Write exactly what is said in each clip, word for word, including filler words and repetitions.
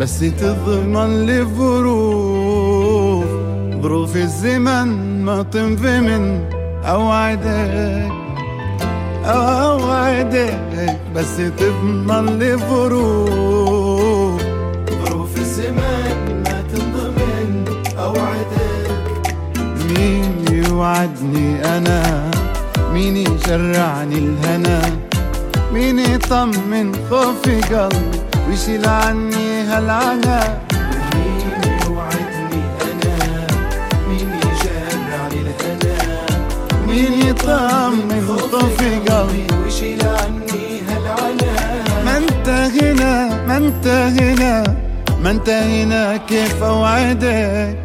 بس تضمن لي ظروف ظروف الزمن ما تنفي من أوعدك أوعدك بس تضمن لي ظروف ظروف الزمن ما تنضمن أوعدك. مين يوعدني أنا؟ مين يشرعني الهنا؟ مين يطمن خوفي قلبي ويشيل عني هالعنا؟ مين يوعدني أنا؟ مين يجرعني الهنا؟ مين يطمن خوفي قلبي ويشيل عني هالعنا؟ ما انت هنا ما انت هنا ما انت هنا كيف اوعدك؟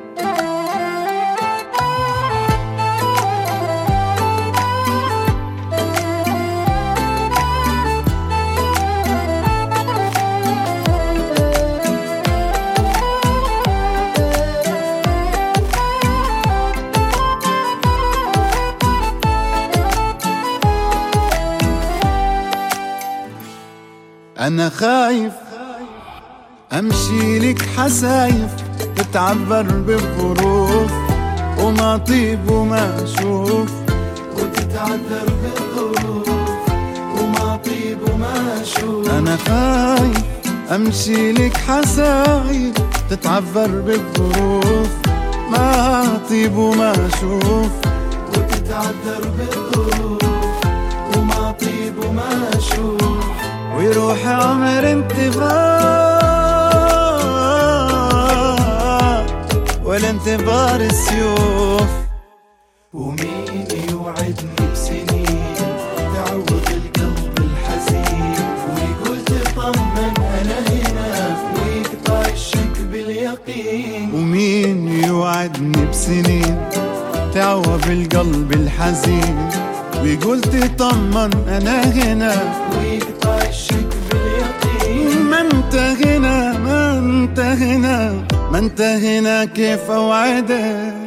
أنا خايف أمشي لك حسايف تتعبر بالظروف وما طيب وما أشوف وتتعذر بالظروف وما طيب وما أشوف. أنا خايف أمشي لك حسايف تتعبر بالظروف ما طيب وما أشوف وتتعذر بالظروف وما طيب وما أشوف. ويروح عمر انتظار ولا انتظار السيوف. ومين يوعدني بسنين تعوض القلب الحزين ويقول تطمن أنا هنا ويقطع الشك باليقين. ومين يوعدني بسنين تعوض القلب الحزين ويقول تطمن أنا هنا ويقطع الشك باليقين. ما انت هنا ما انت هنا ما انت هنا كيف اوعدك؟